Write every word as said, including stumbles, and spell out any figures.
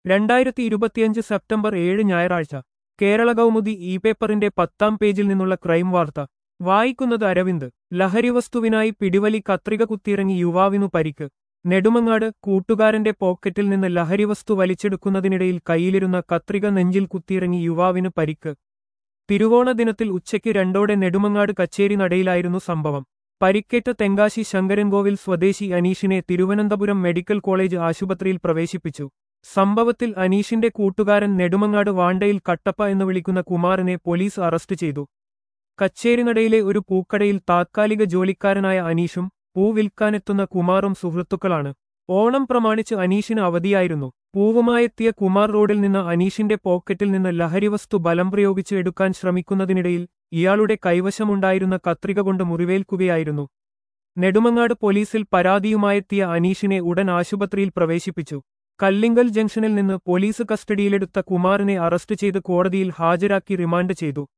രണ്ടായിരത്തി ഇരുപത്തിയഞ്ച് സെപ്റ്റംബർ ഏഴ് ഞായറാഴ്ച കേരള കൗമുദി ഇ പേപ്പറിന്റെ പത്താം പേജിൽ നിന്നുള്ള ക്രൈം വാർത്ത വായിക്കുന്നത് അരവിന്ദ്. ലഹരിവസ്തുവിനായി പിടിവലി, കത്രിക കുത്തിയിറങ്ങി യുവാവിനു പരിക്ക്. നെടുമങ്ങാട് കൂട്ടുകാരന്റെ പോക്കറ്റിൽ നിന്ന് ലഹരിവസ്തു വലിച്ചെടുക്കുന്നതിനിടയിൽ കയ്യിലിരുന്ന കത്രിക നെഞ്ചിൽ കുത്തിയിറങ്ങി യുവാവിന് പരിക്ക്. തിരുവോണ ദിനത്തിൽ ഉച്ചയ്ക്ക് രണ്ടോടെ നെടുമങ്ങാട് കച്ചേരി നടയിലായിരുന്നു സംഭവം. പരിക്കേറ്റ തെങ്കാശി ശങ്കരൻകോവിൽ സ്വദേശി അനീഷിനെ തിരുവനന്തപുരം മെഡിക്കൽ കോളേജ് ആശുപത്രിയിൽ പ്രവേശിപ്പിച്ചു. സംഭവത്തിൽ അനീഷിന്റെ കൂട്ടുകാരൻ നെടുമങ്ങാട് വാണ്ടയിൽ കട്ടപ്പ എന്ന് വിളിക്കുന്ന കുമാറിനെ പോലീസ് അറസ്റ്റ് ചെയ്തു. കച്ചേരിനടയിലെ ഒരു പൂക്കടയിൽ താത്കാലിക ജോലിക്കാരനായ അനീഷും പൂ വിൽക്കാനെത്തുന്ന കുമാറും സുഹൃത്തുക്കളാണ്. ഓണം പ്രമാണിച്ച് അനീഷിന് അവധിയായിരുന്നു. പൂവുമായെത്തിയ കുമാർ റോഡിൽ നിന്ന് അനീഷിന്റെ പോക്കറ്റിൽ നിന്ന് ലഹരിവസ്തു ബലം പ്രയോഗിച്ച് എടുക്കാൻ ശ്രമിക്കുന്നതിനിടയിൽ ഇയാളുടെ കൈവശമുണ്ടായിരുന്ന കത്രിക കൊണ്ട് മുറിവേൽക്കുകയായിരുന്നു. നെടുമങ്ങാട് പോലീസിൽ പരാതിയുമായെത്തിയ അനീഷിനെ ഉടൻ ആശുപത്രിയിൽ പ്രവേശിപ്പിച്ചു. കല്ലിങ്കൽ ജംഗ്ഷനിൽ നിന്ന് പോലീസ് കസ്റ്റഡിയിലെടുത്ത കുമാറിനെ അറസ്റ്റ് ചെയ്ത് കോടതിയിൽ ഹാജരാക്കി റിമാൻഡ് ചെയ്തു.